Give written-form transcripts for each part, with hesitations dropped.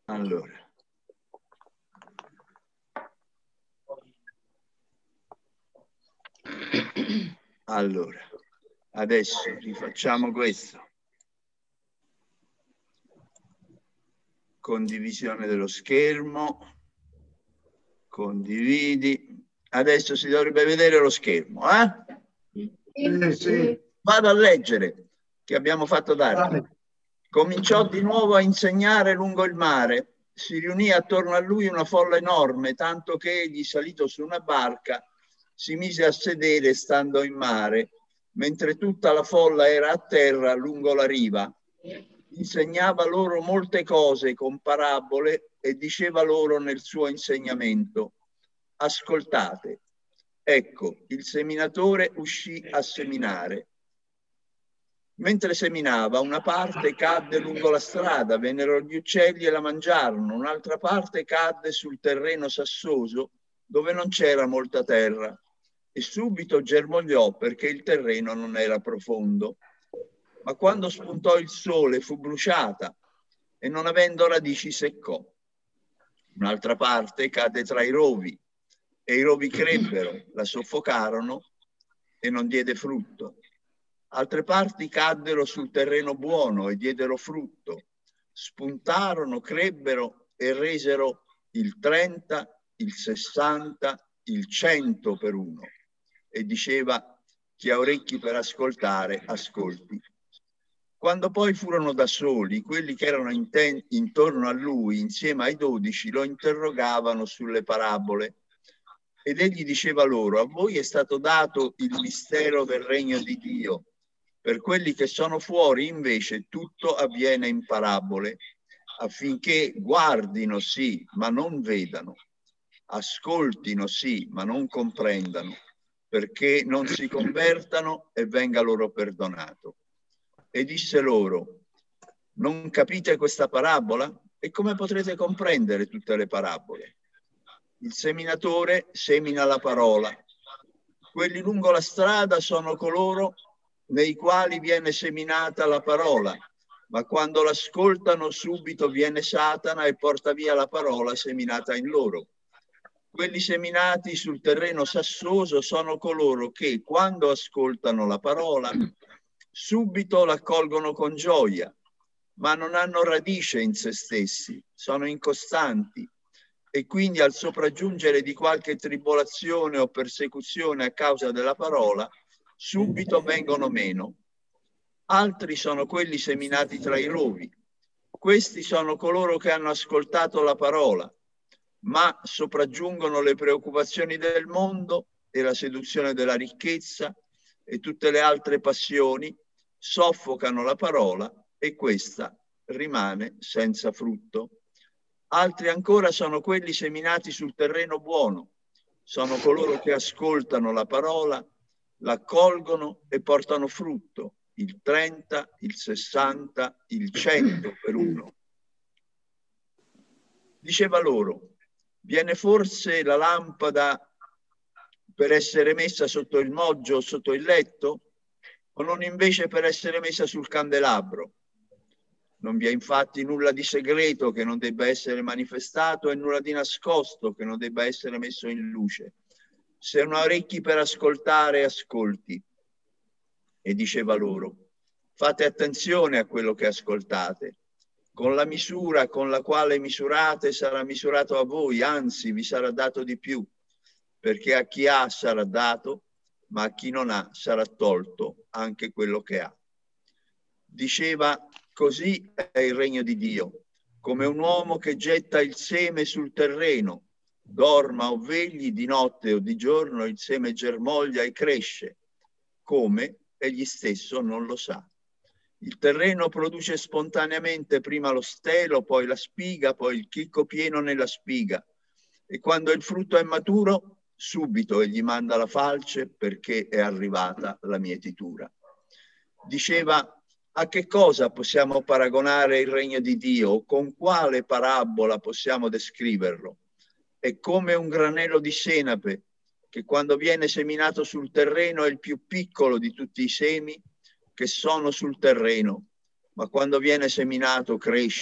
Allora, adesso rifacciamo questo. Condivisione dello schermo. Condividi. Adesso si dovrebbe vedere lo schermo, eh? Sì. Vado a leggere, che abbiamo fatto tardi. Cominciò di nuovo a insegnare lungo il mare. Si riunì attorno a lui una folla enorme, tanto che egli, salito su una barca, si mise a sedere stando in mare, mentre tutta la folla era a terra lungo la riva. Insegnava loro molte cose con parabole e diceva loro nel suo insegnamento: ascoltate, ecco, il seminatore uscì a seminare. Mentre seminava, una parte cadde lungo la strada, vennero gli uccelli e la mangiarono, un'altra parte cadde sul terreno sassoso dove non c'era molta terra e subito germogliò perché il terreno non era profondo. Ma quando spuntò il sole fu bruciata e non avendo radici seccò. Un'altra parte cadde tra i rovi e i rovi crebbero, la soffocarono e non diede frutto. Altre parti caddero sul terreno buono e diedero frutto. Spuntarono, crebbero e resero il 30, il 60, il 100 per uno. E diceva: chi ha orecchi per ascoltare, ascolti. Quando poi furono da soli, quelli che erano intorno a lui, insieme ai 12, lo interrogavano sulle parabole. Ed egli diceva loro: a voi è stato dato il mistero del regno di Dio. Per quelli che sono fuori, invece, tutto avviene in parabole, affinché guardino, sì, ma non vedano, ascoltino, sì, ma non comprendano, perché non si convertano e venga loro perdonato. E disse loro: non capite questa parabola? E come potrete comprendere tutte le parabole? Il seminatore semina la parola. Quelli lungo la strada sono coloro nei quali viene seminata la parola, ma quando l'ascoltano subito viene Satana e porta via la parola seminata in loro. Quelli seminati sul terreno sassoso sono coloro che, quando ascoltano la parola, subito l'accolgono con gioia, ma non hanno radice in se stessi, sono incostanti e quindi al sopraggiungere di qualche tribolazione o persecuzione a causa della parola, subito vengono meno. Altri sono quelli seminati tra i rovi. Questi sono coloro che hanno ascoltato la parola, ma sopraggiungono le preoccupazioni del mondo e la seduzione della ricchezza e tutte le altre passioni, soffocano la parola e questa rimane senza frutto. Altri ancora sono quelli seminati sul terreno buono. Sono coloro che ascoltano la parola, l'accolgono e portano frutto, il 30, il 60, il 100 per uno. Diceva loro: viene forse la lampada per essere messa sotto il moggio o sotto il letto, o non invece per essere messa sul candelabro? Non vi è infatti nulla di segreto che non debba essere manifestato e nulla di nascosto che non debba essere messo in luce. Se non ha orecchi per ascoltare, ascolti. E diceva loro: fate attenzione a quello che ascoltate. Con la misura con la quale misurate sarà misurato a voi, anzi vi sarà dato di più, perché a chi ha sarà dato, ma a chi non ha sarà tolto anche quello che ha. Diceva: così è il regno di Dio, come un uomo che getta il seme sul terreno, dorma o vegli, di notte o di giorno il seme germoglia e cresce, come egli stesso non lo sa. Il terreno produce spontaneamente prima lo stelo, poi la spiga, poi il chicco pieno nella spiga. E quando il frutto è maturo, subito egli manda la falce perché è arrivata la mietitura. Diceva: a che cosa possiamo paragonare il regno di Dio? O con quale parabola possiamo descriverlo? È come un granello di senape che quando viene seminato sul terreno è il più piccolo di tutti i semi che sono sul terreno, ma quando viene seminato cresce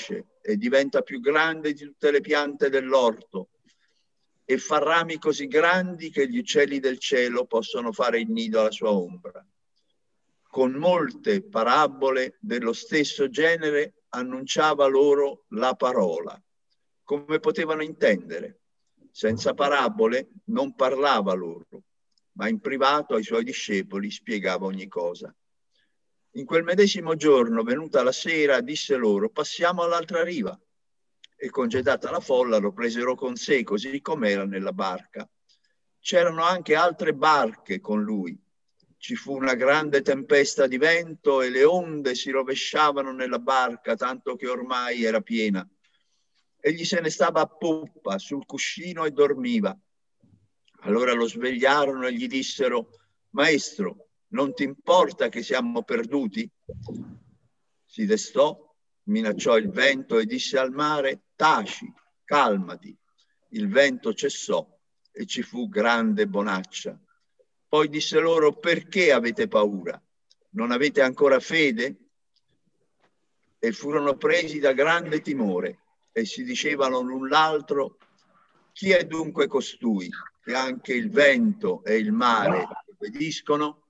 e diventa più grande di tutte le piante dell'orto e fa rami così grandi che gli uccelli del cielo possono fare il nido alla sua ombra. Con molte parabole dello stesso genere annunciava loro la parola. Come potevano intendere? Senza parabole non parlava loro, ma in privato ai suoi discepoli spiegava ogni cosa. In quel medesimo giorno, venuta la sera, disse loro: passiamo all'altra riva. E congedata la folla lo presero con sé, così com'era nella barca. C'erano anche altre barche con lui. Ci fu una grande tempesta di vento e le onde si rovesciavano nella barca, tanto che ormai era piena. Egli se ne stava a poppa sul cuscino e dormiva. Allora lo svegliarono e gli dissero: Maestro, non ti importa che siamo perduti? Si destò, minacciò il vento e disse al mare: taci, calmati. Il vento cessò e ci fu grande bonaccia. Poi disse loro: perché avete paura? Non avete ancora fede? E furono presi da grande timore e si dicevano l'un l'altro: chi è dunque costui che anche il vento e il mare obbediscono?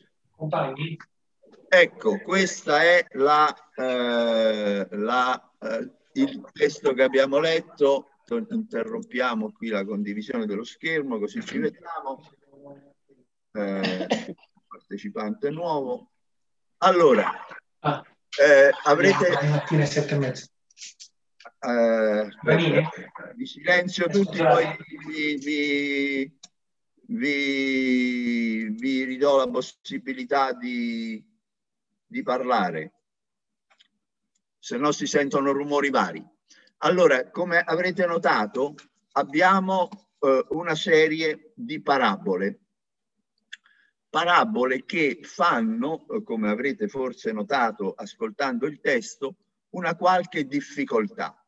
Ecco, questa è il testo che abbiamo letto. Interrompiamo qui la condivisione dello schermo così ci vediamo. Partecipante nuovo. Allora, avrete vi silenzio tutti, poi vi ridò la possibilità di parlare, se no si sentono rumori vari. Allora, come avrete notato, abbiamo una serie di parabole che fanno, come avrete forse notato ascoltando il testo, una qualche difficoltà.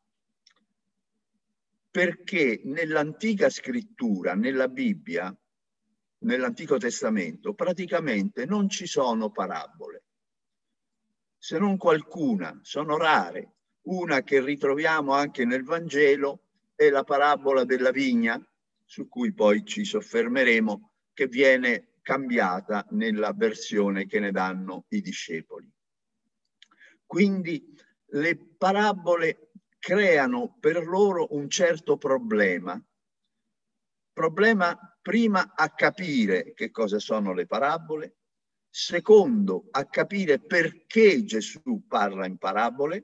Perché nell'antica scrittura, nella Bibbia, nell'Antico Testamento, praticamente non ci sono parabole. Se non qualcuna, sono rare. Una che ritroviamo anche nel Vangelo è la parabola della vigna, su cui poi ci soffermeremo, che viene cambiata nella versione che ne danno i discepoli. Quindi le parabole creano per loro un certo problema. Problema prima a capire che cosa sono le parabole, secondo a capire perché Gesù parla in parabole,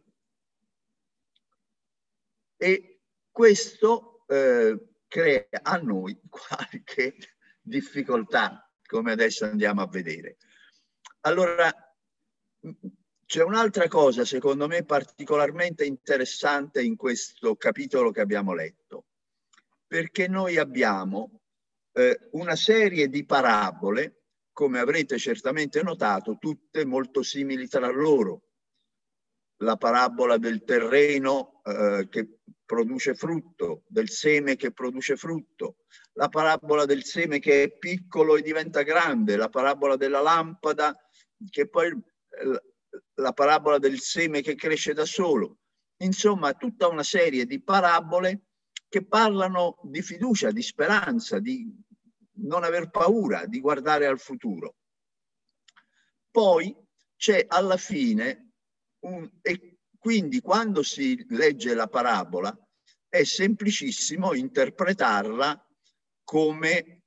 e questo crea a noi qualche difficoltà, come adesso andiamo a vedere. Allora, c'è un'altra cosa, secondo me, particolarmente interessante in questo capitolo che abbiamo letto, perché noi abbiamo una serie di parabole, come avrete certamente notato, tutte molto simili tra loro. La parabola del terreno che produce frutto, del seme che produce frutto, la parabola del seme che è piccolo e diventa grande, la parabola della lampada, che poi la parabola del seme che cresce da solo. Insomma, tutta una serie di parabole che parlano di fiducia, di speranza, di non aver paura, di guardare al futuro. Poi c'è alla fine e quindi quando si legge la parabola è semplicissimo interpretarla come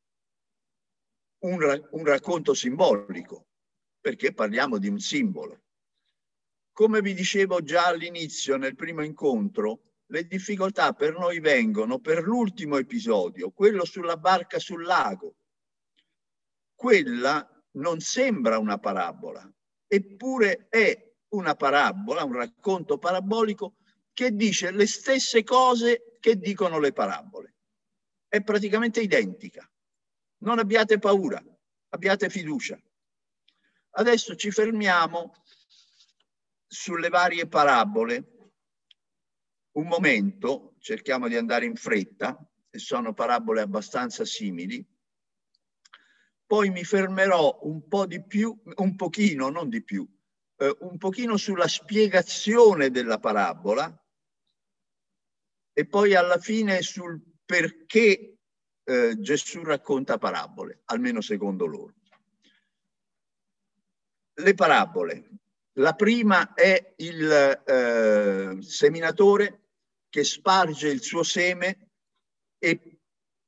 un racconto simbolico, perché parliamo di un simbolo. Come vi dicevo già all'inizio, nel primo incontro, le difficoltà per noi vengono per l'ultimo episodio, quello sulla barca sul lago. Quella non sembra una parabola, eppure è una parabola, un racconto parabolico che dice le stesse cose che dicono le parabole. È praticamente identica. Non abbiate paura, abbiate fiducia. Adesso ci fermiamo sulle varie parabole. Un momento, cerchiamo di andare in fretta, e sono parabole abbastanza simili. Poi mi fermerò un po' di più, un pochino, non di più, un pochino sulla spiegazione della parabola e poi alla fine sul perché Gesù racconta parabole, almeno secondo loro. Le parabole. La prima è il seminatore che sparge il suo seme, e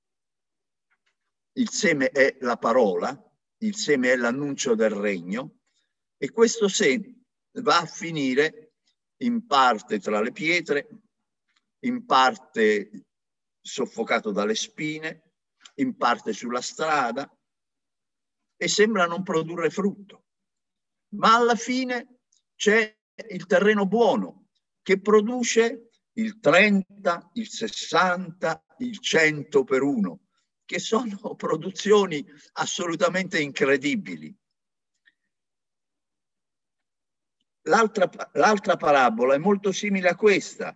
il seme è la parola, il seme è l'annuncio del regno, e questo seme va a finire in parte tra le pietre, in parte soffocato dalle spine, in parte sulla strada, e sembra non produrre frutto. Ma alla fine c'è il terreno buono che produce il 30, il 60, il 100 per uno, che sono produzioni assolutamente incredibili. L'altra parabola è molto simile a questa.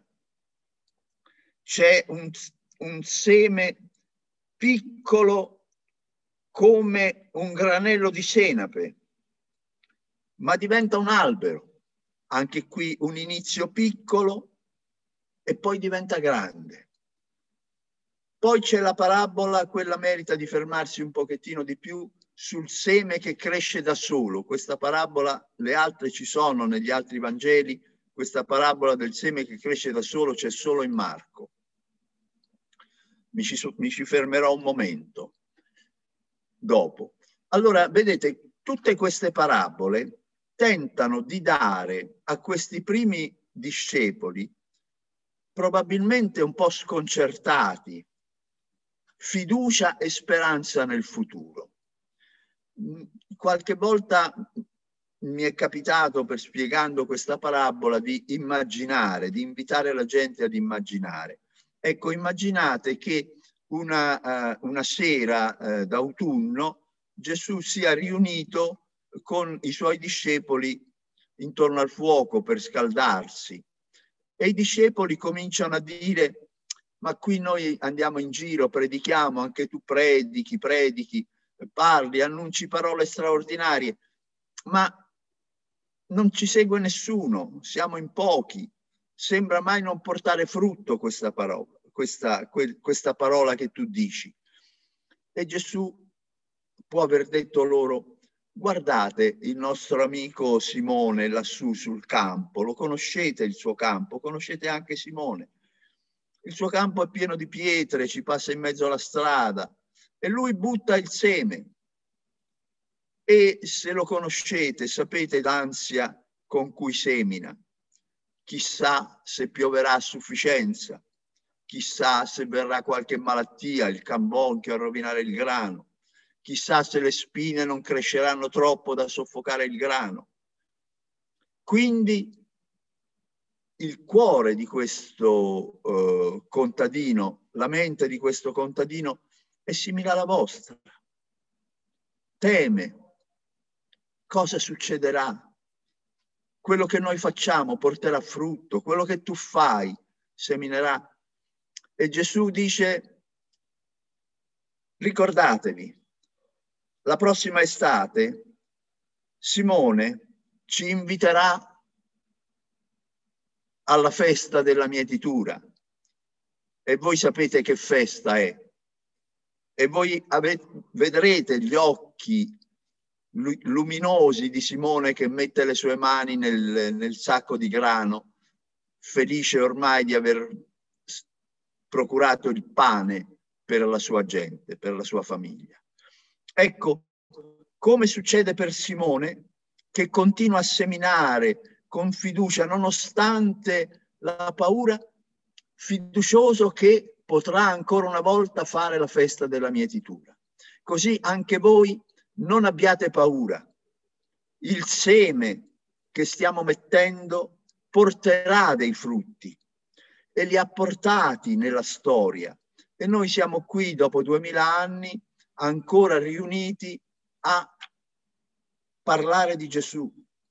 C'è un seme piccolo come un granello di senape, ma diventa un albero. Anche qui un inizio piccolo e poi diventa grande. Poi c'è la parabola, quella merita di fermarsi un pochettino di più, sul seme che cresce da solo. Questa parabola, le altre ci sono negli altri Vangeli, questa parabola del seme che cresce da solo c'è solo in Marco. Mi ci fermerò un momento dopo. Allora, vedete, tutte queste parabole tentano di dare a questi primi discepoli, probabilmente un po' sconcertati, fiducia e speranza nel futuro. Qualche volta mi è capitato, spiegando questa parabola, di immaginare, di invitare la gente ad immaginare. Ecco, immaginate che una sera d'autunno Gesù sia riunito con i suoi discepoli intorno al fuoco per scaldarsi, e i discepoli cominciano a dire: ma qui noi andiamo in giro, predichiamo, anche tu predichi, parli, annunci parole straordinarie, ma non ci segue nessuno, siamo in pochi, sembra mai non portare frutto questa parola, questa parola che tu dici. E Gesù può aver detto loro: guardate il nostro amico Simone lassù sul campo, lo conoscete il suo campo, conoscete anche Simone. Il suo campo è pieno di pietre, ci passa in mezzo alla strada e lui butta il seme. E se lo conoscete, sapete l'ansia con cui semina. Chissà se pioverà a sufficienza, chissà se verrà qualche malattia, il cambonchio a rovinare il grano, chissà se le spine non cresceranno troppo da soffocare il grano. Quindi il cuore di questo contadino, la mente di questo contadino è simile alla vostra. Teme. Cosa succederà? Quello che noi facciamo porterà frutto, quello che tu fai seminerà. E Gesù dice: ricordatevi, la prossima estate Simone ci inviterà alla festa della mietitura, e voi sapete che festa è, e voi vedrete gli occhi luminosi di Simone che mette le sue mani nel sacco di grano, felice ormai di aver procurato il pane per la sua gente, per la sua famiglia. Ecco, come succede per Simone, che continua a seminare con fiducia, nonostante la paura, fiducioso che potrà ancora una volta fare la festa della mietitura. Così anche voi non abbiate paura. Il seme che stiamo mettendo porterà dei frutti, e li ha portati nella storia. E noi siamo qui dopo 2000 anni ancora riuniti a parlare di Gesù,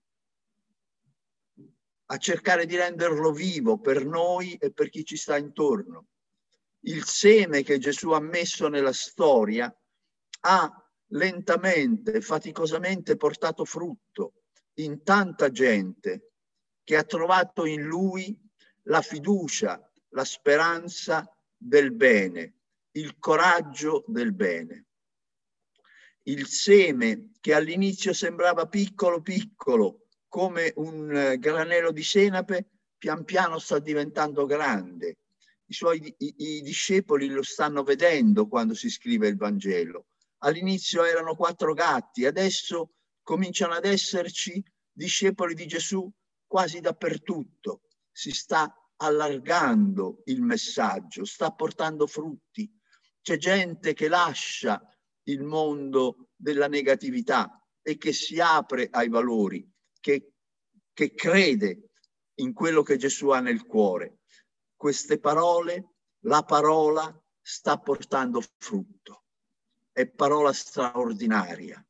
a cercare di renderlo vivo per noi e per chi ci sta intorno. Il seme che Gesù ha messo nella storia ha lentamente, faticosamente portato frutto in tanta gente che ha trovato in lui la fiducia, la speranza del bene, il coraggio del bene. Il seme che all'inizio sembrava piccolo piccolo, come un granello di senape, pian piano sta diventando grande. I discepoli lo stanno vedendo quando si scrive il Vangelo. All'inizio erano 4 gatti, adesso cominciano ad esserci discepoli di Gesù quasi dappertutto. Si sta allargando il messaggio, sta portando frutti. C'è gente che lascia il mondo della negatività e che si apre ai valori, che crede in quello che Gesù ha nel cuore. Queste parole, la parola sta portando frutto. È parola straordinaria.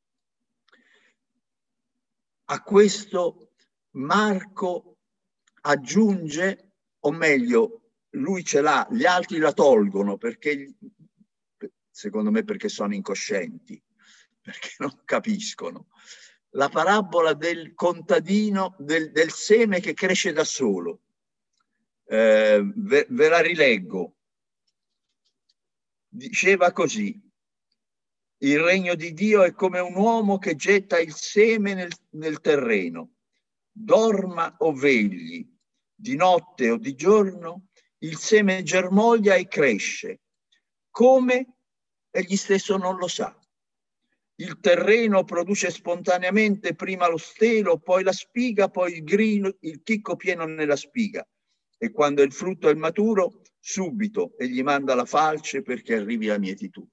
A questo Marco aggiunge, o meglio, lui ce l'ha, gli altri la tolgono perché, secondo me, perché sono incoscienti, perché non capiscono. La parabola del contadino, del seme che cresce da solo. Ve la rileggo. Diceva così: il regno di Dio è come un uomo che getta il seme nel terreno. Dorma o vegli, di notte o di giorno, il seme germoglia e cresce. Come? Egli stesso non lo sa. Il terreno produce spontaneamente prima lo stelo, poi la spiga, poi il grino, il chicco pieno nella spiga. E quando il frutto è maturo, subito egli manda la falce perché arrivi la mietitura.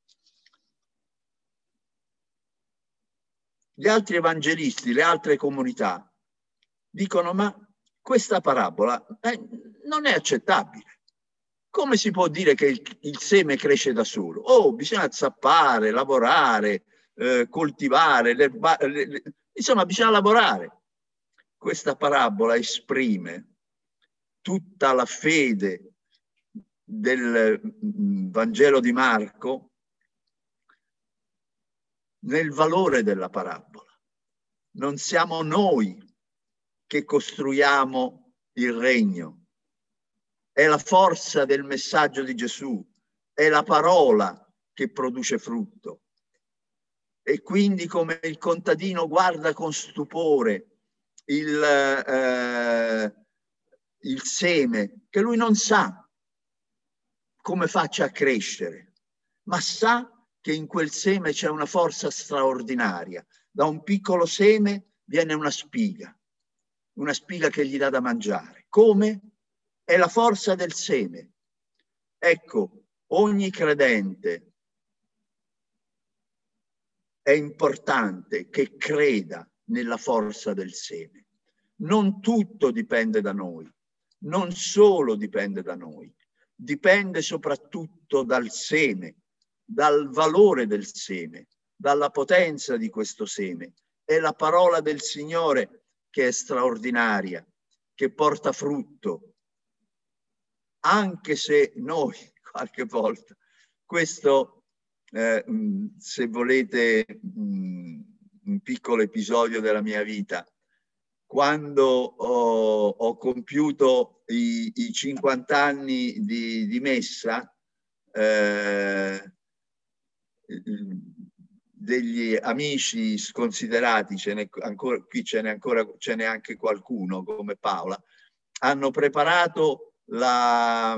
Gli altri evangelisti, le altre comunità, dicono: ma questa parabola non è accettabile. Come si può dire che il seme cresce da solo? Oh, bisogna zappare, lavorare, coltivare, insomma bisogna lavorare. Questa parabola esprime tutta la fede del Vangelo di Marco nel valore della parabola. Non siamo noi che costruiamo il regno, è la forza del messaggio di Gesù, è la parola che produce frutto. E quindi, come il contadino guarda con stupore il seme, che lui non sa come faccia a crescere, ma sa che in quel seme c'è una forza straordinaria. Da un piccolo seme viene una spiga che gli dà da mangiare. Come? È la forza del seme. Ecco, ogni credente è importante che creda nella forza del seme. Non tutto dipende da noi, non solo dipende da noi, dipende soprattutto dal seme, dal valore del seme, dalla potenza di questo seme. È la parola del Signore che è straordinaria, che porta frutto, anche se noi qualche volta, questo se volete un piccolo episodio della mia vita, quando ho compiuto i 50 anni di messa, degli amici sconsiderati, qui ce n'è anche qualcuno come Paola, hanno preparato la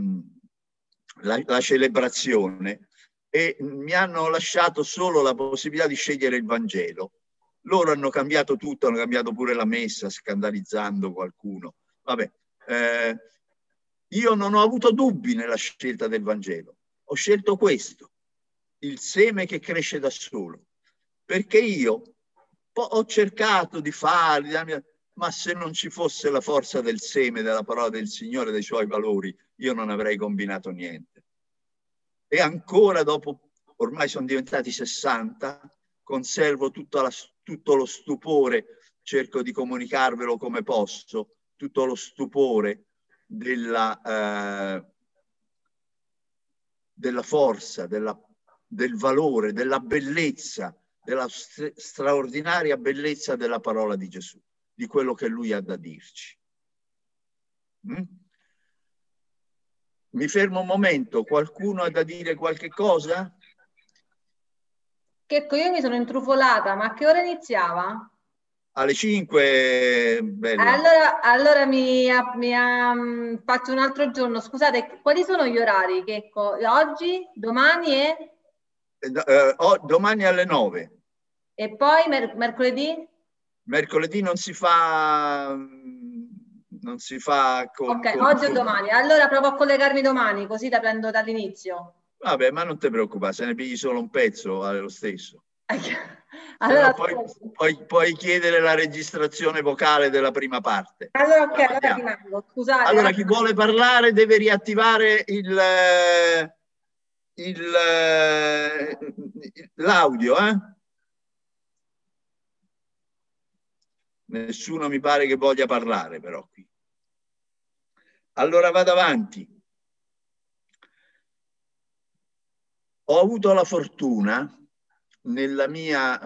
celebrazione e mi hanno lasciato solo la possibilità di scegliere il Vangelo. Loro hanno cambiato tutto, hanno cambiato pure la messa, scandalizzando qualcuno. Vabbè, io non ho avuto dubbi nella scelta del Vangelo. Ho scelto questo, il seme che cresce da solo, perché io ho cercato di fare, ma se non ci fosse la forza del seme, della parola del Signore, dei suoi valori, io non avrei combinato niente. E ancora dopo, ormai sono diventati 60, conservo tutto lo stupore, cerco di comunicarvelo come posso, tutto lo stupore della forza, del valore, della bellezza, della straordinaria bellezza della parola di Gesù, di quello che lui ha da dirci. Mi fermo un momento, qualcuno ha da dire qualche cosa? Checco, io mi sono intrufolata, ma a che ora iniziava? Alle 5, bella. Allora faccio un altro giorno. Scusate, quali sono gli orari? Checco, oggi, domani Domani alle 9. e poi mercoledì? Mercoledì non si fa Ok, oggi o domani. Allora provo a collegarmi domani, così la prendo dall'inizio. Vabbè, ma non ti preoccupare, se ne pigli solo un pezzo, vale lo stesso. Se Allora, no puoi chiedere la registrazione vocale della prima parte. ok, allora rimango. Scusate. Allora, chi vuole parlare deve riattivare l'audio, eh? Nessuno mi pare che voglia parlare, però qui. Allora vado avanti. Ho avuto la fortuna nella mia,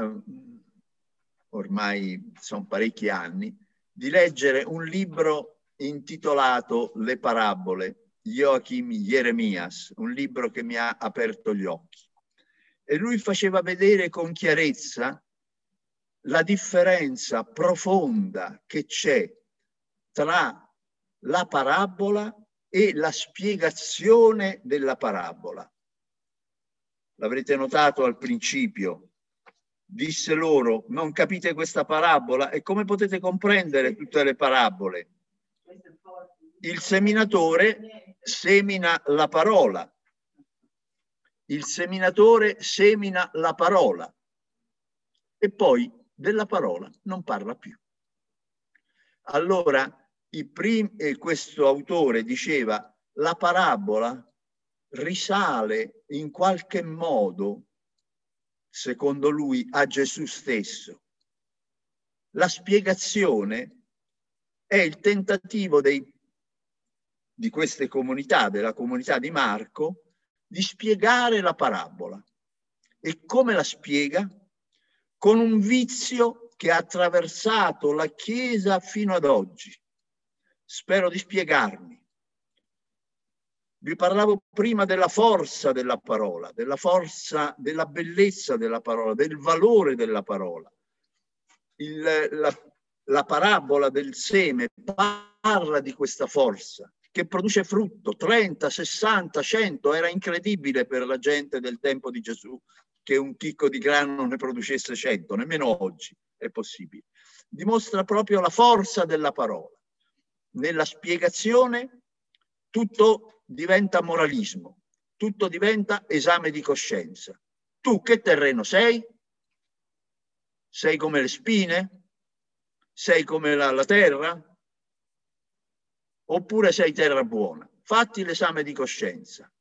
ormai sono parecchi anni, di leggere un libro intitolato Le parabole, Joachim Jeremias, un libro che mi ha aperto gli occhi. E lui faceva vedere con chiarezza la differenza profonda che c'è tra la parabola e la spiegazione della parabola. L'avrete notato al principio, disse loro: non capite questa parabola? E come potete comprendere tutte le parabole? Il seminatore semina la parola. Il seminatore semina la parola e poi della parola non parla più. Allora, questo autore diceva: la parabola risale in qualche modo, secondo lui, a Gesù stesso. La spiegazione è il tentativo di queste comunità, della comunità di Marco, di spiegare la parabola. E come la spiega? Con un vizio che ha attraversato la Chiesa fino ad oggi. Spero di spiegarmi. Vi parlavo prima della forza della parola, della forza, della bellezza della parola, del valore della parola. La parabola del seme parla di questa forza che produce frutto, 30, 60, 100. Era incredibile per la gente del tempo di Gesù che un chicco di grano ne producesse 100, nemmeno oggi è possibile. Dimostra proprio la forza della parola. Nella spiegazione tutto diventa moralismo, tutto diventa esame di coscienza. Tu che terreno sei? Sei come le spine? Sei come la terra? Oppure sei terra buona? Fatti l'esame di coscienza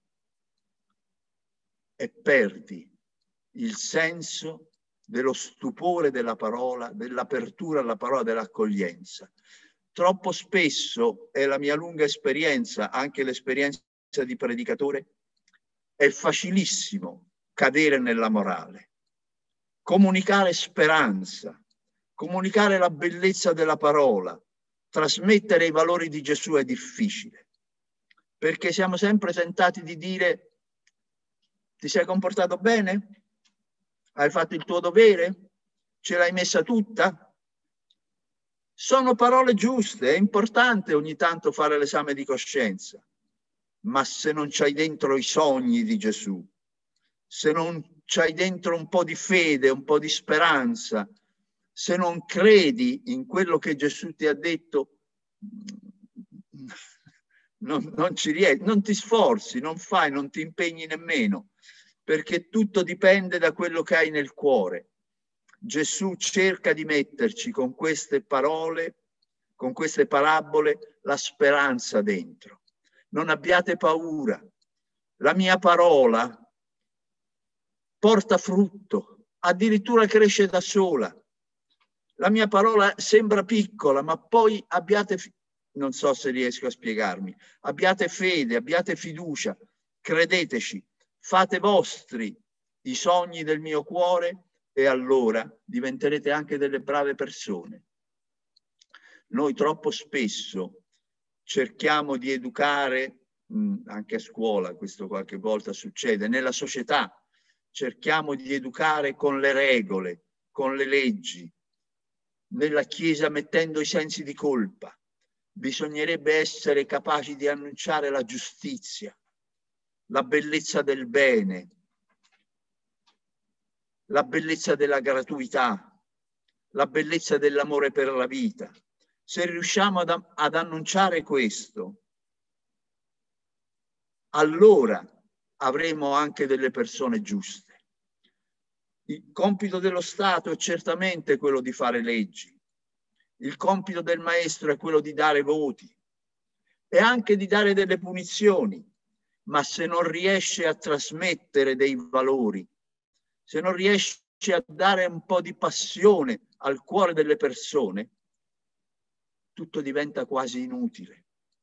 e perdi il senso dello stupore della parola, dell'apertura alla parola, dell'accoglienza. Troppo spesso, è la mia lunga esperienza, anche l'esperienza di predicatore, è facilissimo cadere nella morale. Comunicare speranza, comunicare la bellezza della parola, trasmettere i valori di Gesù è difficile, perché siamo sempre tentati di dire: ti sei comportato bene? Hai fatto il tuo dovere? Ce l'hai messa tutta? Sono parole giuste, è importante ogni tanto fare l'esame di coscienza, ma se non c'hai dentro i sogni di Gesù, se non c'hai dentro un po' di fede, un po' di speranza, se non credi in quello che Gesù ti ha detto, non ci riesci, non ti sforzi, non fai, non ti impegni nemmeno, perché tutto dipende da quello che hai nel cuore. Gesù cerca di metterci con queste parole, con queste parabole, la speranza dentro. Non abbiate paura. La mia parola porta frutto, addirittura cresce da sola. La mia parola sembra piccola, ma poi non so se riesco a spiegarmi, abbiate fede, abbiate fiducia, credeteci, fate vostri i sogni del mio cuore e allora diventerete anche delle brave persone. Noi troppo spesso cerchiamo di educare anche a scuola questo qualche volta succede, nella società cerchiamo di educare con le regole, con le leggi, nella Chiesa mettendo i sensi di colpa. Bisognerebbe essere capaci di annunciare la giustizia, la bellezza del bene, la bellezza della gratuità, la bellezza dell'amore per la vita. Se riusciamo ad annunciare questo, allora avremo anche delle persone giuste. Il compito dello Stato è certamente quello di fare leggi. Il compito del maestro è quello di dare voti e anche di dare delle punizioni, ma se non riesce a trasmettere dei valori, se non riesce a dare un po' di passione al cuore delle persone, tutto diventa quasi inutile.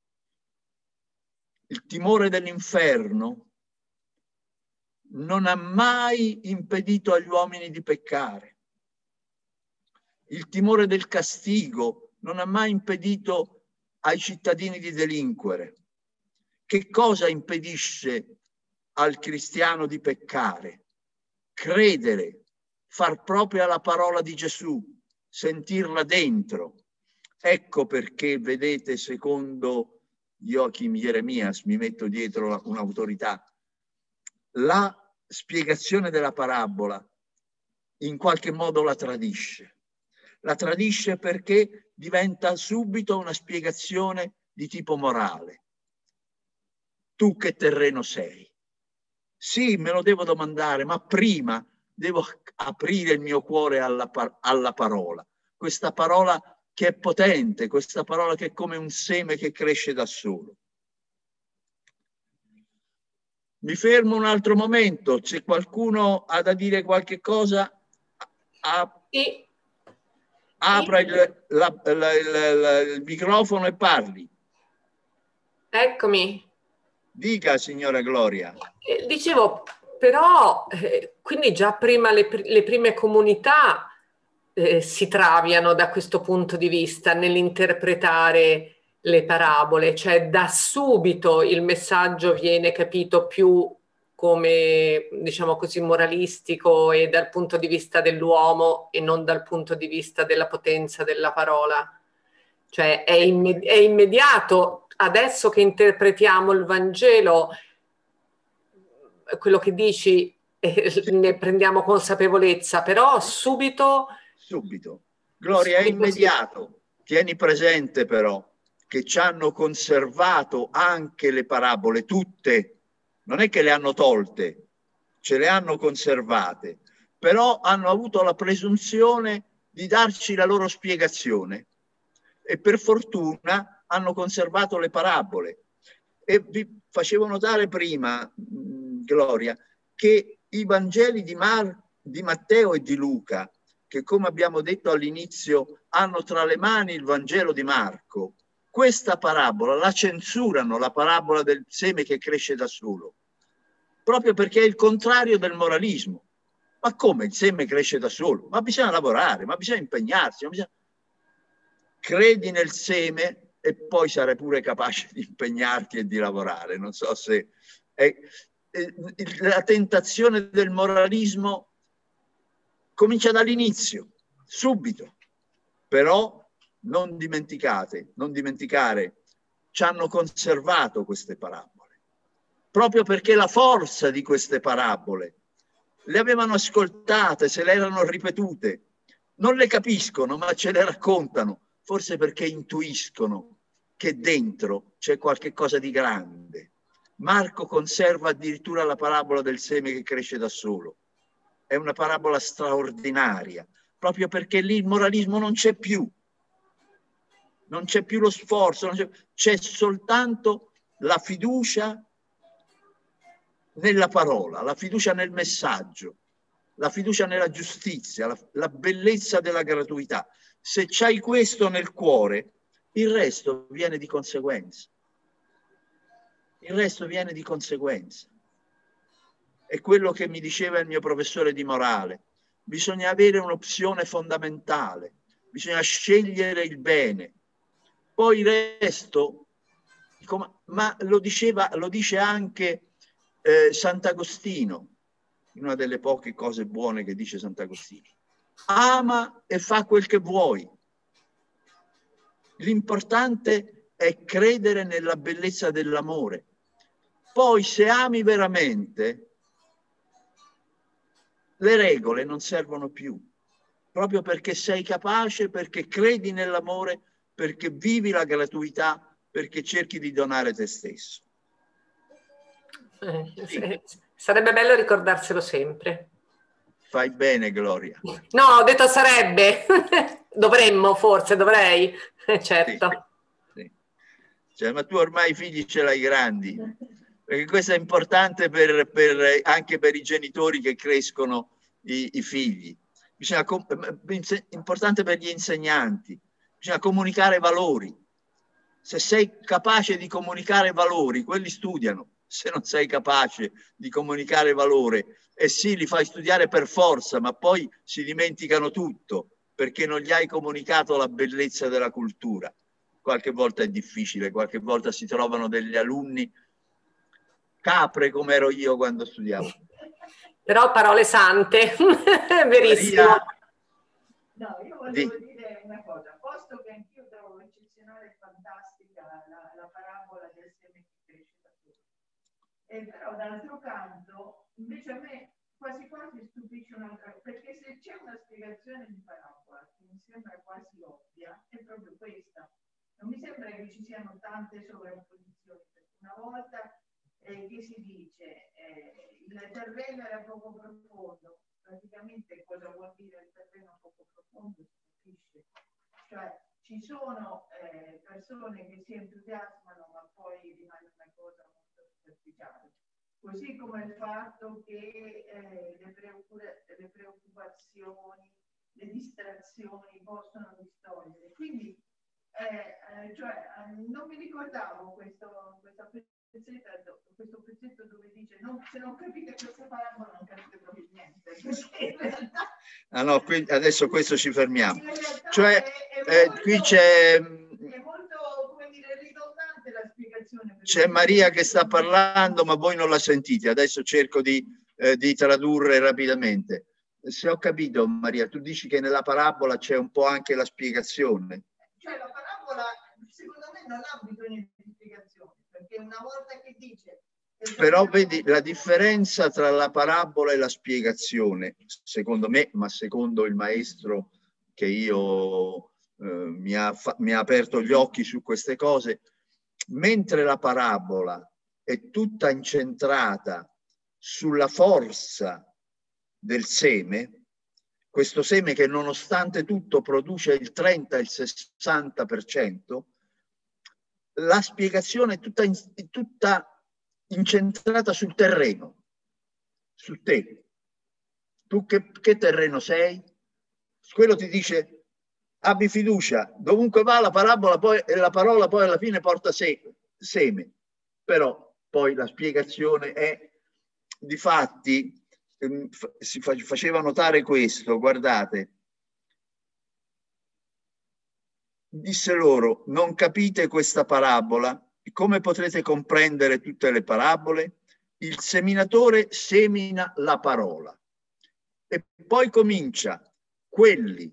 Il timore dell'inferno non ha mai impedito agli uomini di peccare. Il timore del castigo non ha mai impedito ai cittadini di delinquere. Che cosa impedisce al cristiano di peccare? Credere, far propria la parola di Gesù, sentirla dentro. Ecco perché, vedete, secondo Joachim Jeremias, mi metto dietro un'autorità, la spiegazione della parabola in qualche modo la tradisce. La tradisce perché diventa subito una spiegazione di tipo morale. Tu che terreno sei? Sì, me lo devo domandare, ma prima devo aprire il mio cuore alla parola. Questa parola che è potente, questa parola che è come un seme che cresce da solo. Mi fermo un altro momento, se qualcuno ha da dire qualche cosa, apra il microfono e parli. Eccomi. Dica, signora Gloria. Dicevo, però, quindi già prima le prime comunità si traviano da questo punto di vista nell'interpretare le parabole, cioè da subito il messaggio viene capito più come, diciamo così, moralistico e dal punto di vista dell'uomo e non dal punto di vista della potenza della parola. Cioè è immediato, adesso che interpretiamo il Vangelo, quello che dici, ne prendiamo consapevolezza, però subito... Subito. Gloria, è immediato. Tieni presente però che ci hanno conservato anche le parabole, tutte. Non è che le hanno tolte, ce le hanno conservate, però hanno avuto la presunzione di darci la loro spiegazione e per fortuna hanno conservato le parabole. E vi facevo notare prima, Gloria, che i Vangeli di Matteo e di Luca, che come abbiamo detto all'inizio hanno tra le mani il Vangelo di Marco, questa parabola la censurano, la parabola del seme che cresce da solo, proprio perché è il contrario del moralismo. Ma come il seme cresce da solo? Ma bisogna lavorare, ma bisogna impegnarsi, credi nel seme e poi sarai pure capace di impegnarti e di lavorare. Non so se la tentazione del moralismo comincia dall'inizio, subito. Però non dimenticare, ci hanno conservato queste parabole, proprio perché la forza di queste parabole le avevano ascoltate, se le erano ripetute, non le capiscono, ma ce le raccontano, forse perché intuiscono che dentro c'è qualche cosa di grande. Marco conserva addirittura la parabola del seme che cresce da solo. È una parabola straordinaria, proprio perché lì il moralismo non c'è più. Non c'è più lo sforzo, c'è soltanto la fiducia nella parola, la fiducia nel messaggio, la fiducia nella giustizia, la bellezza della gratuità. Se c'hai questo nel cuore, il resto viene di conseguenza. Il resto viene di conseguenza. È quello che mi diceva il mio professore di morale. Bisogna avere un'opzione fondamentale, bisogna scegliere il bene. Poi il resto ma lo dice anche Sant'Agostino, una delle poche cose buone che dice Sant'Agostino. Ama e fa quel che vuoi. L'importante è credere nella bellezza dell'amore. Poi, se ami veramente, le regole non servono più, proprio perché sei capace, perché credi nell'amore, perché vivi la gratuità, perché cerchi di donare te stesso. Sì. Sarebbe bello ricordarselo sempre. Fai bene, Gloria. No, ho detto sarebbe. Dovremmo, forse, dovrei. Certo. Sì, sì. Cioè, ma tu ormai i figli ce l'hai grandi, perché questo è importante anche per i genitori che crescono i figli. Importante per gli insegnanti. Bisogna comunicare valori. Se sei capace di comunicare valori, quelli studiano. Se non sei capace di comunicare valore, e sì, li fai studiare per forza, ma poi si dimenticano tutto perché non gli hai comunicato la bellezza della cultura. Qualche volta è difficile, qualche volta si trovano degli alunni capre come ero io quando studiavo. Però parole sante, verissimo. Maria, no, io volevo dire una cosa, posto che anch'io trovo eccezionale e fantastica la parabola del seme che cresce da solo. Però d'altro canto, invece a me quasi quasi stupisce un'altra cosa, perché se c'è una spiegazione di parabola che mi sembra quasi ovvia, è proprio questa. Non mi sembra che ci siano tante sovrapposizioni, perché una volta che si dice il terreno era poco profondo, praticamente cosa vuol dire il terreno poco profondo si capisce. Cioè ci sono persone che si entusiasmano ma poi rimane una cosa molto superficiale. Così come il fatto che le preoccupazioni, le distrazioni possono distogliere. Quindi non mi ricordavo questo pezzetto dove dice se non capite questa parabola non capite proprio niente. In realtà, no, qui, adesso questo ci fermiamo. Cioè, qui c'è... È molto, come dire, ridondante la spiegazione. C'è Maria che sta parlando, ma voi non la sentite. Adesso cerco di tradurre rapidamente. Se ho capito, Maria, tu dici che nella parabola c'è un po' anche la spiegazione. Cioè la parabola, secondo me, non ha bisogno di spiegazione, perché una volta che dice... Però vedi la differenza tra la parabola e la spiegazione, secondo me, ma secondo il maestro che io mi ha aperto gli occhi su queste cose, mentre la parabola è tutta incentrata sulla forza del seme, questo seme che nonostante tutto produce il 30 e il 60%, la spiegazione è tutta incentrata sul terreno, su te. Tu che terreno sei? Quello ti dice abbi fiducia, dovunque va la parabola poi, e la parola poi alla fine porta seme. Però poi la spiegazione è, difatti, si faceva notare questo, guardate, disse loro, non capite questa parabola? Come potrete comprendere tutte le parabole? Il seminatore semina la parola e poi comincia quelli,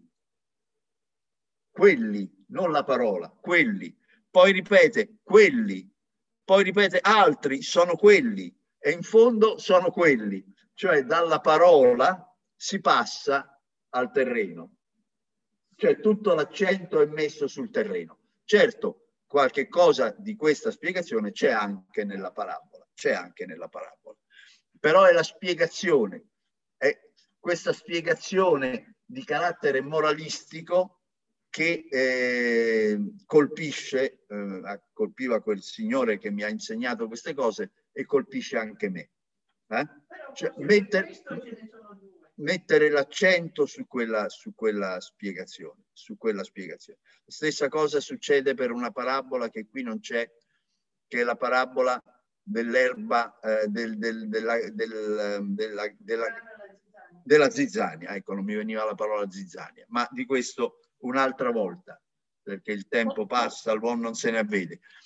non la parola, quelli, poi ripete quelli, poi ripete altri sono quelli e in fondo sono quelli, cioè dalla parola si passa al terreno, cioè tutto l'accento è messo sul terreno. Certo, qualche cosa di questa spiegazione c'è anche nella parabola, però è la spiegazione, è questa spiegazione di carattere moralistico che colpiva quel signore che mi ha insegnato queste cose e colpisce anche me. Cioè, mettere l'accento su quella spiegazione, La stessa cosa succede per una parabola che qui non c'è, che è la parabola dell'erba, della zizzania. Ecco, non mi veniva la parola zizzania, ma di questo un'altra volta, perché il tempo passa, l'uomo non se ne avvede.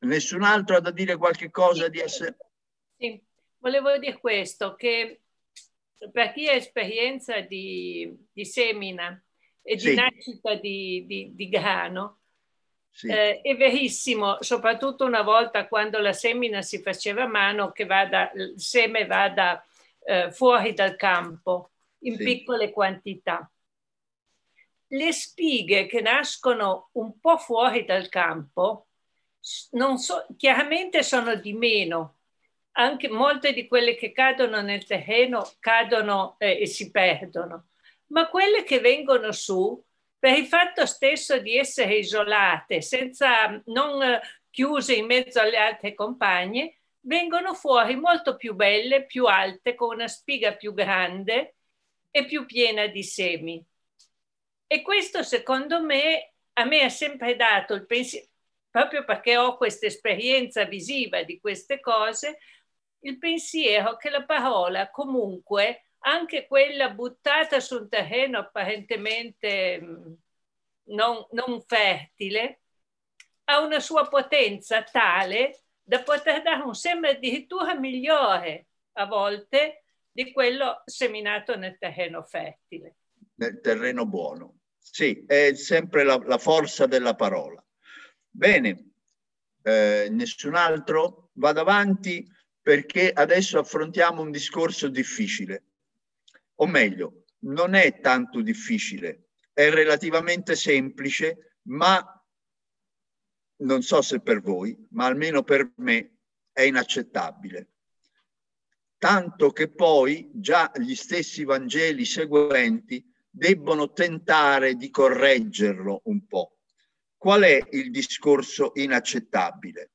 Nessun altro ha da dire qualche cosa di essere... Sì, volevo dire questo, che per chi ha esperienza di semina e di nascita di grano, è verissimo, soprattutto una volta quando la semina si faceva a mano, che il seme vada fuori dal campo in piccole quantità. Le spighe che nascono un po' fuori dal campo chiaramente sono di meno. Anche molte di quelle che cadono nel terreno cadono e si perdono, ma quelle che vengono su, per il fatto stesso di essere isolate, non chiuse in mezzo alle altre compagne, vengono fuori molto più belle, più alte, con una spiga più grande e più piena di semi. E questo, secondo me, a me ha sempre dato il pensiero, proprio perché ho questa esperienza visiva di queste cose, il pensiero che la parola, comunque, anche quella buttata su un terreno apparentemente non fertile, ha una sua potenza tale da poter dare un seme addirittura migliore a volte di quello seminato nel terreno fertile. Nel terreno buono. Sì, è sempre la forza della parola. Bene, nessun altro? Vado avanti perché adesso affrontiamo un discorso difficile. O meglio, non è tanto difficile, è relativamente semplice, ma non so se per voi, ma almeno per me è inaccettabile. Tanto che poi già gli stessi Vangeli seguenti debbono tentare di correggerlo un po'. Qual è il discorso inaccettabile?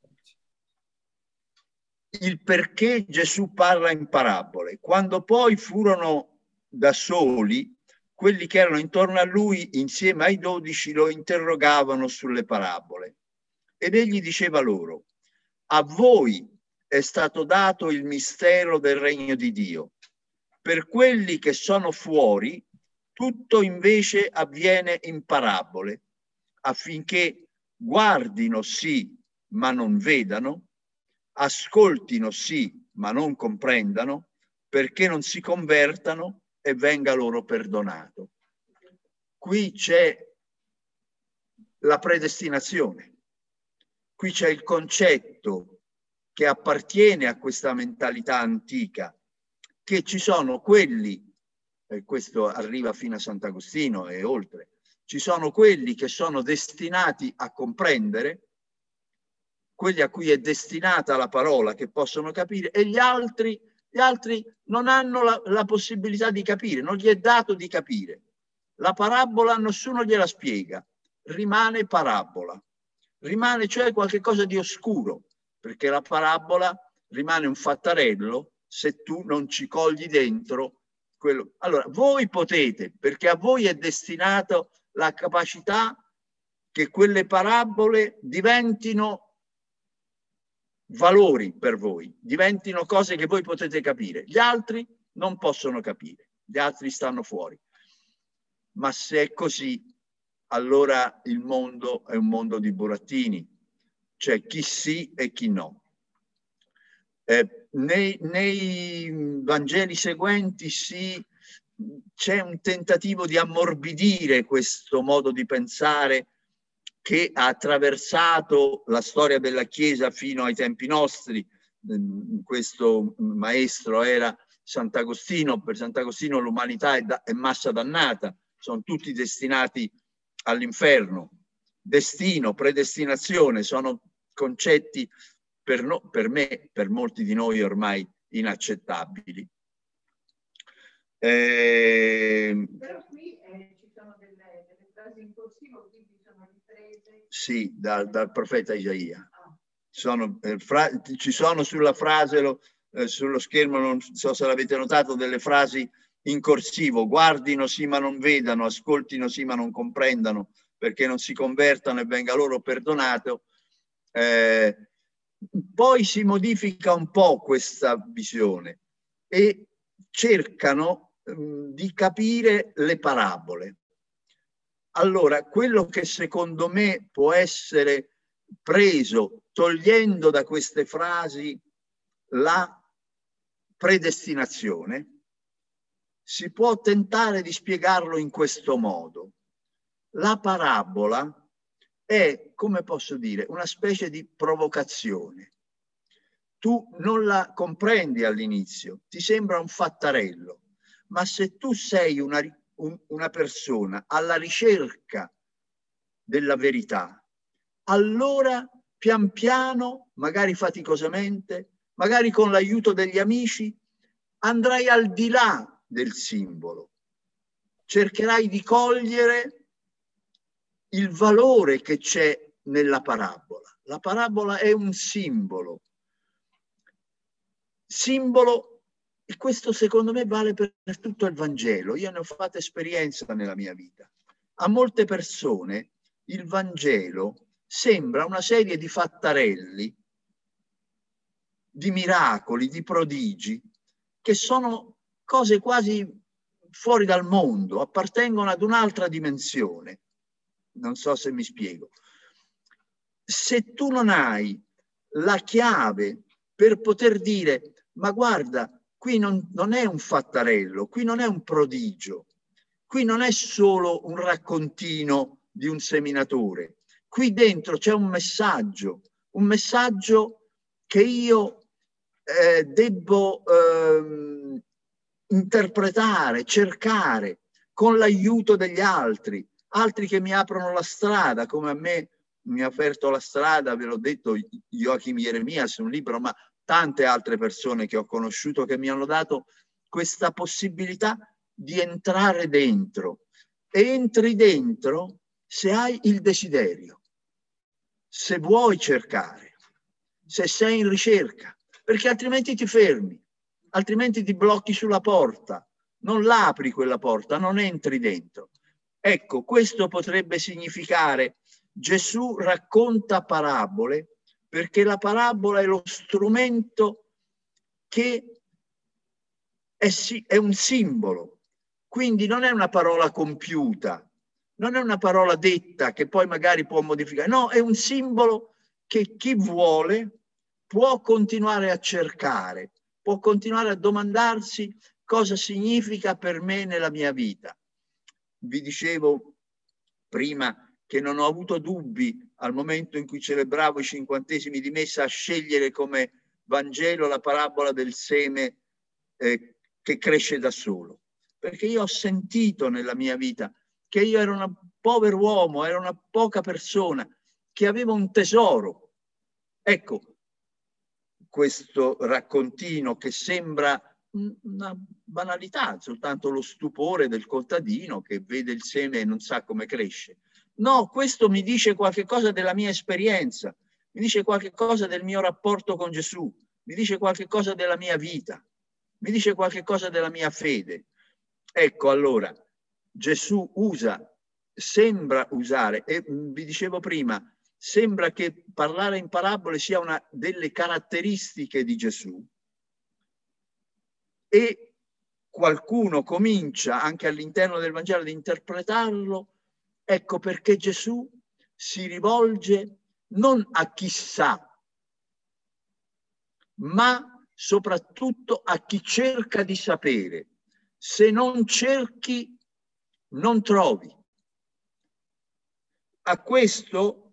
Il perché Gesù parla in parabole. Quando poi furono da soli, quelli che erano intorno a lui, insieme ai 12, lo interrogavano sulle parabole. Ed egli diceva loro: a voi è stato dato il mistero del regno di Dio. Per quelli che sono fuori, tutto invece avviene in parabole, affinché guardino sì, ma non vedano, ascoltino sì, ma non comprendano, perché non si convertano e venga loro perdonato. Qui c'è la predestinazione, qui c'è il concetto che appartiene a questa mentalità antica, che ci sono quelli, e questo arriva fino a Sant'Agostino e oltre, ci sono quelli che sono destinati a comprendere, quelli a cui è destinata la parola, che possono capire, e gli altri non hanno la possibilità di capire, non gli è dato di capire. La parabola nessuno gliela spiega, rimane parabola, rimane cioè qualche cosa di oscuro, perché la parabola rimane un fattarello se tu non ci cogli dentro quello. Allora, voi potete, perché a voi è destinato la capacità che quelle parabole diventino valori per voi, diventino cose che voi potete capire. Gli altri non possono capire, gli altri stanno fuori. Ma se è così, allora il mondo è un mondo di burattini, cioè chi sì e chi no. Nei Vangeli seguenti c'è un tentativo di ammorbidire questo modo di pensare che ha attraversato la storia della Chiesa fino ai tempi nostri. Questo maestro era Sant'Agostino. Per Sant'Agostino l'umanità è massa dannata, sono tutti destinati all'inferno. Destino, predestinazione sono concetti per me, per molti di noi ormai inaccettabili. Però qui ci sono delle frasi in corsivo, quindi sono riprese. Sì, dal profeta Isaia. Ci sono sulla frase, sullo schermo, non so se l'avete notato, delle frasi in corsivo: guardino sì ma non vedano, ascoltino sì ma non comprendano, perché non si convertano e venga loro perdonato. Poi si modifica un po' questa visione e cercano di capire le parabole. Allora, quello che secondo me può essere preso, togliendo da queste frasi la predestinazione, si può tentare di spiegarlo in questo modo. La parabola è, come posso dire, una specie di provocazione. Tu non la comprendi all'inizio, ti sembra un fattarello, ma se tu sei una persona alla ricerca della verità, allora pian piano, magari faticosamente, magari con l'aiuto degli amici, andrai al di là del simbolo. Cercherai di cogliere il valore che c'è nella parabola. La parabola è un simbolo. Simbolo, e questo secondo me vale per tutto il Vangelo. Io ne ho fatto esperienza nella mia vita. A molte persone il Vangelo sembra una serie di fattarelli, di miracoli, di prodigi, che sono cose quasi fuori dal mondo, appartengono ad un'altra dimensione. Non so se mi spiego. Se tu non hai la chiave per poter dire, ma guarda, qui non è un fattarello, qui non è un prodigio, qui non è solo un raccontino di un seminatore, qui dentro c'è un messaggio che io debbo interpretare, cercare con l'aiuto degli altri che mi aprono la strada, come a me mi ha aperto la strada, ve l'ho detto, Joachim Jeremias, un libro, ma tante altre persone che ho conosciuto che mi hanno dato questa possibilità di entrare dentro. E entri dentro se hai il desiderio, se vuoi cercare, se sei in ricerca, perché altrimenti ti fermi, altrimenti ti blocchi sulla porta, non l'apri quella porta, non entri dentro. Ecco, questo potrebbe significare Gesù racconta parabole perché la parabola è lo strumento che è un simbolo, quindi non è una parola compiuta, non è una parola detta che poi magari può modificare, no, è un simbolo che chi vuole può continuare a cercare, può continuare a domandarsi cosa significa per me nella mia vita. Vi dicevo prima che non ho avuto dubbi al momento in cui celebravo i 50esimi di messa a scegliere come Vangelo la parabola del seme che cresce da solo, perché io ho sentito nella mia vita che io ero un povero uomo, ero una poca persona che aveva un tesoro. Ecco, questo raccontino che sembra una banalità, soltanto lo stupore del contadino che vede il seme e non sa come cresce. No, questo mi dice qualche cosa della mia esperienza, mi dice qualche cosa del mio rapporto con Gesù, mi dice qualche cosa della mia vita, mi dice qualche cosa della mia fede. Ecco, allora, Gesù sembra usare, e vi dicevo prima, sembra che parlare in parabole sia una delle caratteristiche di Gesù, e qualcuno comincia anche all'interno del Vangelo ad interpretarlo. Ecco perché Gesù si rivolge non a chi sa, ma soprattutto a chi cerca di sapere. Se non cerchi, non trovi. A questo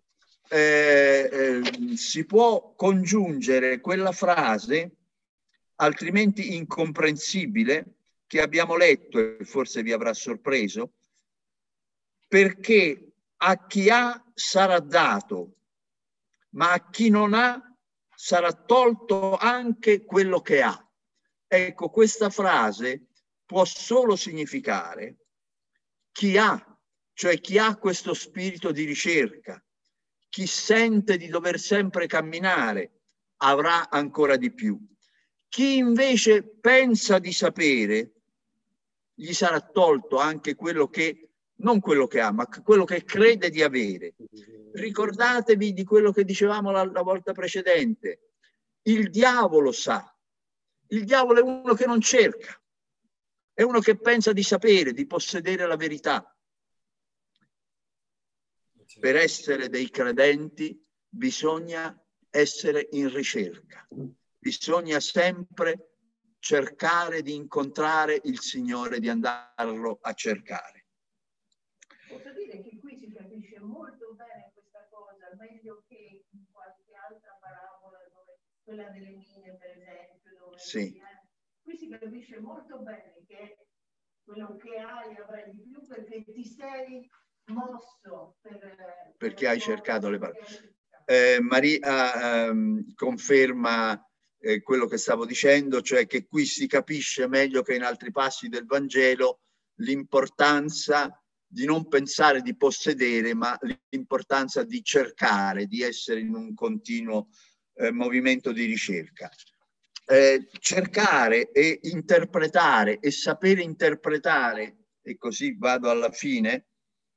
si può congiungere quella frase, altrimenti incomprensibile, che abbiamo letto e forse vi avrà sorpreso, perché a chi ha sarà dato, ma a chi non ha sarà tolto anche quello che ha. Ecco, questa frase può solo significare chi ha, cioè chi ha questo spirito di ricerca, chi sente di dover sempre camminare, avrà ancora di più. Chi invece pensa di sapere, gli sarà tolto anche quello che, non quello che ha, ma quello che crede di avere. Ricordatevi di quello che dicevamo la volta precedente. Il diavolo sa. Il diavolo è uno che non cerca. È uno che pensa di sapere, di possedere la verità. Per essere dei credenti bisogna essere in ricerca, bisogna sempre cercare di incontrare il Signore, di andarlo a cercare. Posso dire che qui si capisce molto bene questa cosa, meglio che in qualche altra parabola, dove, quella delle mine per esempio, dove sì. Qui si capisce molto bene che quello che hai avrai di più perché ti sei mosso perché hai cercato le parole. Maria conferma quello che stavo dicendo, cioè che qui si capisce meglio che in altri passi del Vangelo l'importanza di non pensare di possedere, ma l'importanza di cercare, di essere in un continuo movimento di ricerca. Cercare e interpretare e sapere interpretare, e così vado alla fine,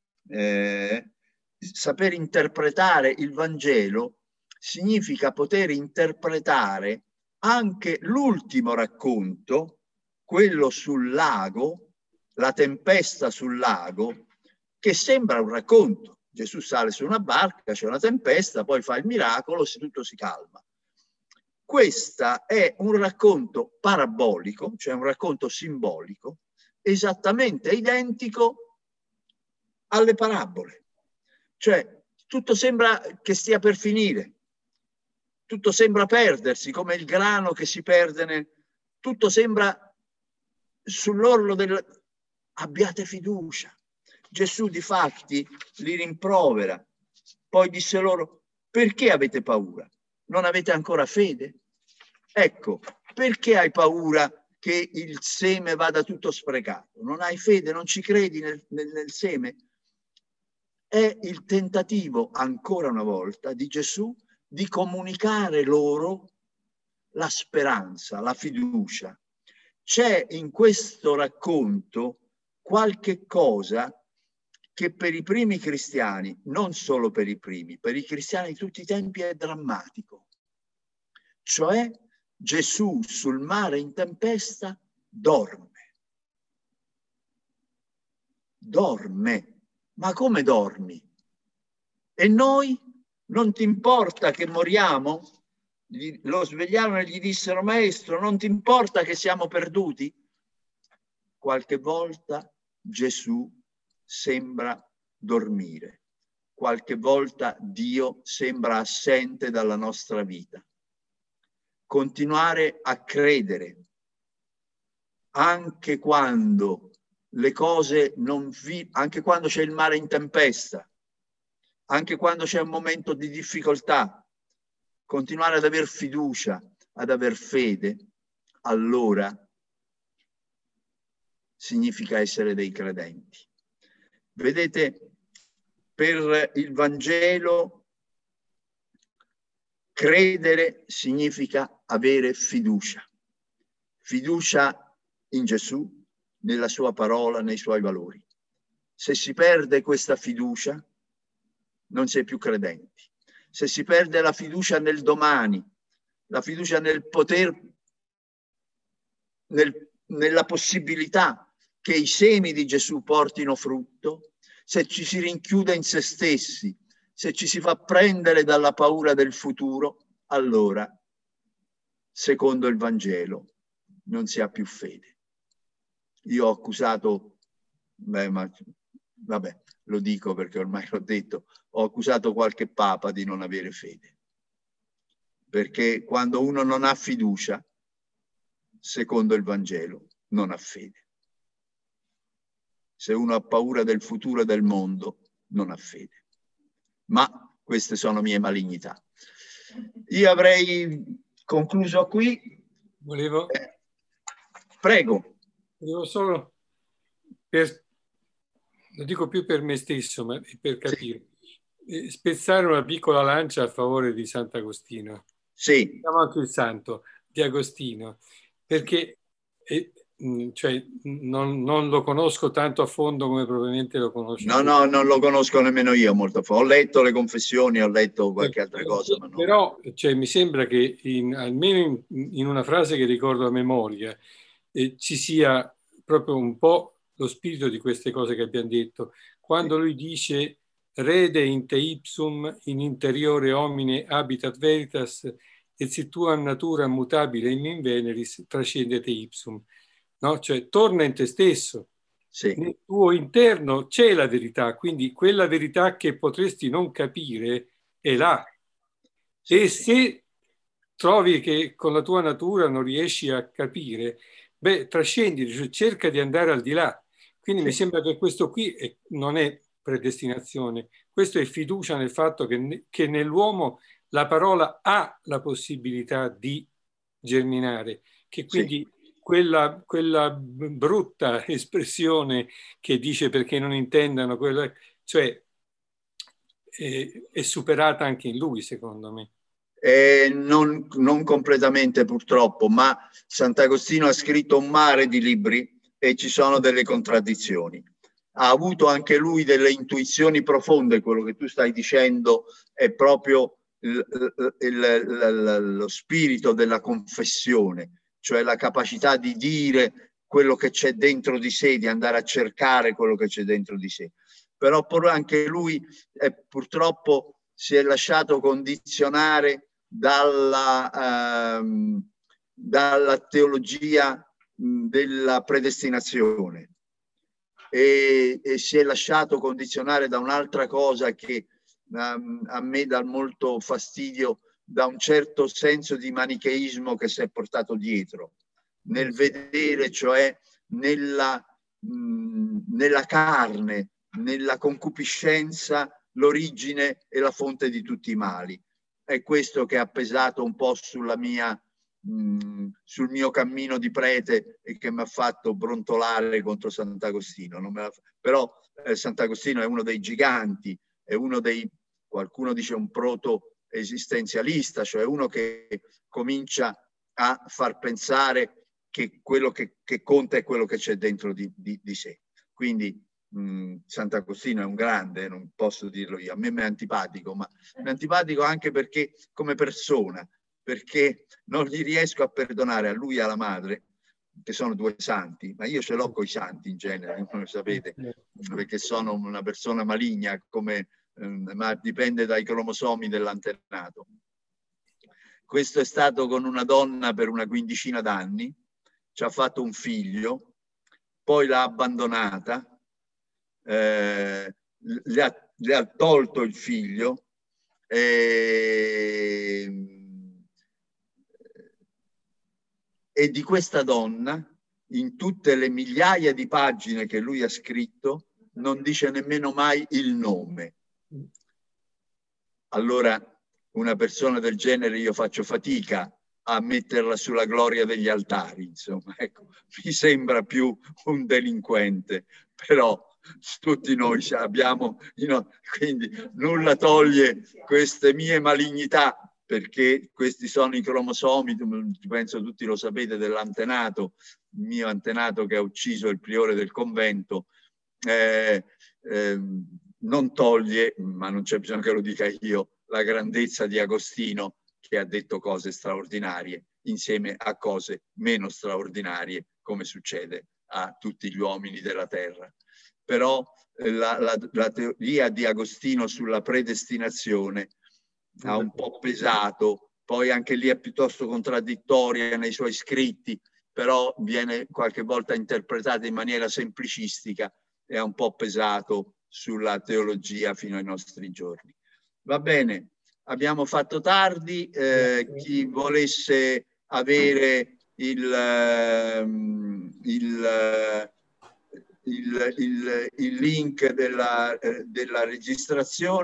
saper interpretare il Vangelo significa poter interpretare anche l'ultimo racconto, quello sul lago, la tempesta sul lago, che sembra un racconto. Gesù sale su una barca, c'è una tempesta, poi fa il miracolo, tutto si calma. Questo è un racconto parabolico, cioè un racconto simbolico, esattamente identico alle parabole. Cioè, tutto sembra che stia per finire, tutto sembra perdersi, come il grano che si perde, tutto sembra sull'orlo del... Abbiate fiducia. Gesù difatti li rimprovera, poi disse loro: perché avete paura? Non avete ancora fede? Ecco, perché hai paura che il seme vada tutto sprecato? Non hai fede, non ci credi nel seme? È il tentativo, ancora una volta, di Gesù di comunicare loro la speranza, la fiducia. C'è in questo racconto qualche cosa che per i primi cristiani, non solo per i primi, per i cristiani di tutti i tempi è drammatico. Cioè Gesù sul mare in tempesta dorme. Dorme. Ma come dormi? E noi? Non ti importa che moriamo? Lo svegliarono e gli dissero: maestro, non ti importa che siamo perduti? Qualche volta Gesù sembra dormire. Qualche volta Dio sembra assente dalla nostra vita. Continuare a credere, anche quando le cose anche quando c'è il mare in tempesta, anche quando c'è un momento di difficoltà, continuare ad aver fiducia, ad aver fede, allora significa essere dei credenti. Vedete, per il Vangelo credere significa avere fiducia. Fiducia in Gesù, nella sua parola, nei suoi valori. Se si perde questa fiducia, non si è più credenti. Se si perde la fiducia nel domani, la fiducia nel poter, nella possibilità che i semi di Gesù portino frutto, se ci si rinchiude in se stessi, se ci si fa prendere dalla paura del futuro, allora, secondo il Vangelo, non si ha più fede. Io ho accusato, vabbè, lo dico perché ormai l'ho detto, ho accusato qualche papa di non avere fede. Perché quando uno non ha fiducia, secondo il Vangelo, non ha fede. Se uno ha paura del futuro del mondo, non ha fede. Ma queste sono mie malignità. Io avrei concluso qui. Volevo... Prego. Volevo solo, lo dico più per me stesso, ma per capire, spezzare una piccola lancia a favore di Sant'Agostino. Sì. Siamo anche il santo di Agostino, perché cioè, non lo conosco tanto a fondo come probabilmente lo conosco. No, non lo conosco nemmeno io molto a fondo. Ho letto le confessioni, ho letto qualche altra cosa. Ma no. Però cioè, mi sembra che almeno in una frase che ricordo a memoria ci sia proprio un po' lo spirito di queste cose che abbiamo detto. Quando lui dice rede in te ipsum in interiore homine habitat veritas et si tua natura mutabile in inveneris trascende te ipsum. No? Cioè torna in te stesso. Sì. Nel tuo interno c'è la verità, quindi quella verità che potresti non capire è là. Sì, e sì. se trovi che con la tua natura non riesci a capire, beh, trascendi, cioè cerca di andare al di là. Quindi mi sembra che questo qui non è predestinazione, questo è fiducia nel fatto che nell'uomo la parola ha la possibilità di germinare, che quindi quella brutta espressione che dice perché non intendano, cioè è superata anche in lui, secondo me. Non completamente purtroppo, ma Sant'Agostino ha scritto un mare di libri e ci sono delle contraddizioni. Ha avuto anche lui delle intuizioni profonde, quello che tu stai dicendo è proprio lo spirito della confessione, cioè la capacità di dire quello che c'è dentro di sé, di andare a cercare quello che c'è dentro di sé. Però anche lui purtroppo si è lasciato condizionare dalla teologia della predestinazione e si è lasciato condizionare da un'altra cosa che a me dà molto fastidio, da un certo senso di manicheismo che si è portato dietro, nel vedere, cioè nella carne, nella concupiscenza, l'origine e la fonte di tutti i mali. È questo che ha pesato un po' sul mio cammino di prete e che mi ha fatto brontolare contro Sant'Agostino. Però Sant'Agostino è uno dei giganti, è uno dei, qualcuno dice un proto-esistenzialista, cioè uno che comincia a far pensare che quello che conta è quello che c'è dentro di sé. Quindi Sant'Agostino è un grande, non posso dirlo io, a me mi è antipatico, ma mi è antipatico anche perché come persona, perché non gli riesco a perdonare a lui e alla madre, che sono due santi, ma io ce l'ho con i santi in genere, come sapete, perché sono una persona maligna, ma dipende dai cromosomi dell'antenato. Questo è stato con una donna per una quindicina d'anni, ci ha fatto un figlio, poi l'ha abbandonata, le ha tolto il figlio e di questa donna, in tutte le migliaia di pagine che lui ha scritto, non dice nemmeno mai il nome. Allora, una persona del genere io faccio fatica a metterla sulla gloria degli altari, insomma, ecco, mi sembra più un delinquente, però tutti noi abbiamo, quindi nulla toglie queste mie malignità, perché questi sono i cromosomi, penso tutti lo sapete, dell'antenato, il mio antenato che ha ucciso il priore del convento, non toglie, ma non c'è bisogno che lo dica io, la grandezza di Agostino, che ha detto cose straordinarie insieme a cose meno straordinarie, come succede a tutti gli uomini della terra. Però la teoria di Agostino sulla predestinazione ha un po' pesato, poi anche lì è piuttosto contraddittoria nei suoi scritti, però viene qualche volta interpretata in maniera semplicistica e ha un po' pesato sulla teologia fino ai nostri giorni. Va bene, abbiamo fatto tardi, chi volesse avere il link della registrazione